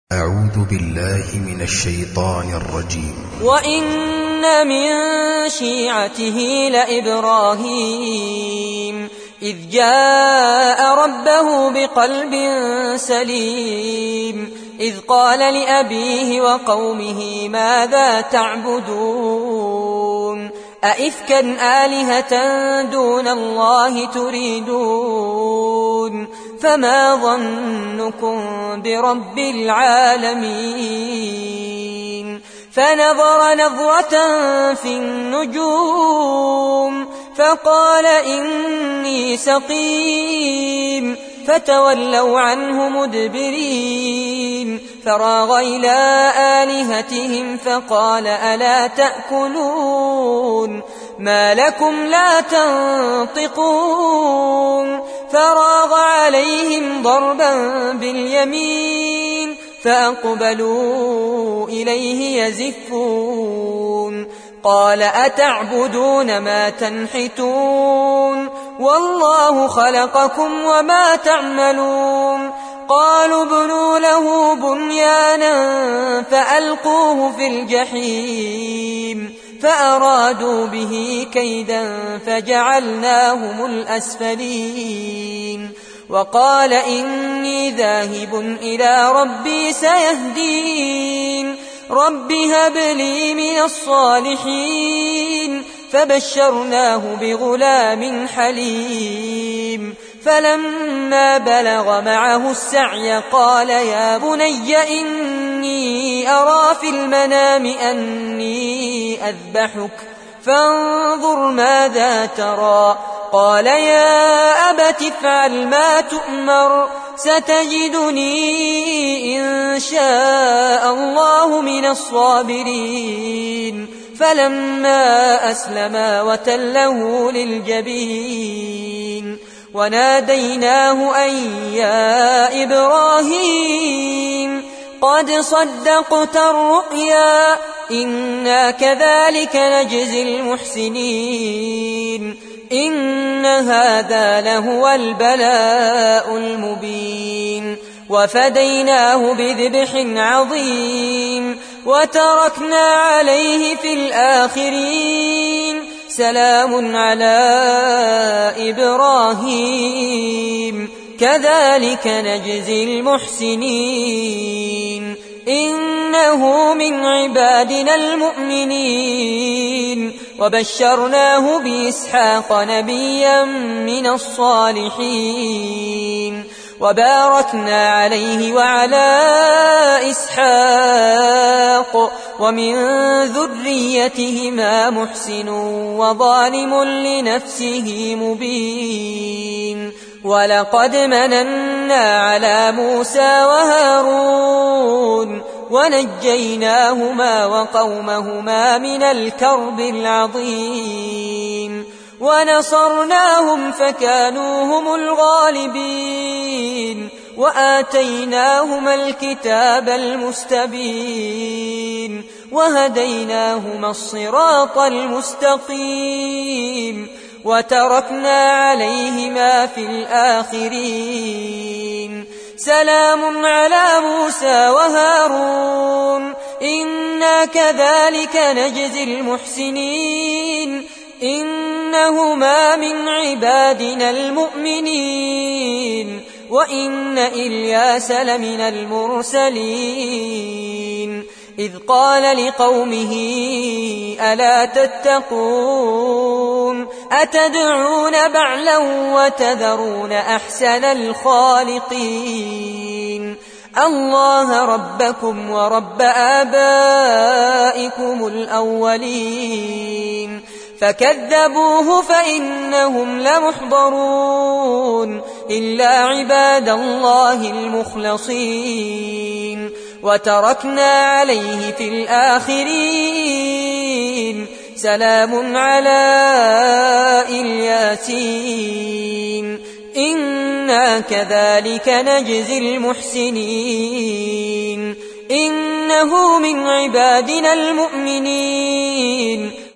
أعوذ بالله من الشيطان الرجيم. وإن من شيعته لإبراهيم إذ جاء ربه بقلب سليم إذ قال لأبيه وقومه ماذا تعبدون أئفكا آلهة دون الله تريدون فما ظنكم برب العالمين فنظر نظرة في النجوم فقال إني سقيم فتولوا عنه مدبرين فراغ إلى آلهتهم فقال ألا تأكلون ما لكم لا تنطقون فراغ عليهم ضربا باليمين فأقبلوا إليه يزفون قال أتعبدون ما تنحتون والله خلقكم وما تعملون قالوا ابنوا له بنيانا فألقوه في الجحيم فأرادوا به كيدا فجعلناهم الأسفلين وقال إني ذاهب إلى ربي سيهدين رب هب لي من الصالحين فبشرناه بغلام حليم فلما بلغ معه السعي قال يا بني إني أرى في المنام أني أذبحك فانظر ماذا ترى قال يا أبت افعل ما تؤمر ستجدني إن شاء الله من الصابرين فلما أسلما وتله للجبين وناديناه أن يا إبراهيم قد صدقت الرؤيا إنا كذلك نجزي المحسنين إن هذا لهو البلاء المبين وفديناه بذبح عظيم وتركنا عليه في الآخرين سلام على إبراهيم كذلك نجزي المحسنين إنه من عبادنا المؤمنين وبشرناه بإسحاق نبيا من الصالحين وباركنا عليه وعلى إسحاق ومن ذريتهما محسن وظالم لنفسه مبين ولقد مننا على موسى وهارون ونجيناهما وقومهما من الكرب العظيم ونصرناهم فكانوا هم الغالبين وآتيناهما الكتاب المستبين وهديناهما الصراط المستقيم وتركنا عليهما في الآخرين سلام على موسى وهارون إنا كذلك نجزي المحسنين إنهما من عبادنا المؤمنين وإن إلياس لمن المرسلين إذ قال لقومه ألا تتقون أتدعون بعلا وتذرون أحسن الخالقين الله ربكم ورب آبائكم الأولين فكذبوه فإنهم لمحضرون إلا عباد الله المخلصين وتركنا عليه في الآخرين سلام على الياسين إنا كذلك نجزي المحسنين إنه من عبادنا المؤمنين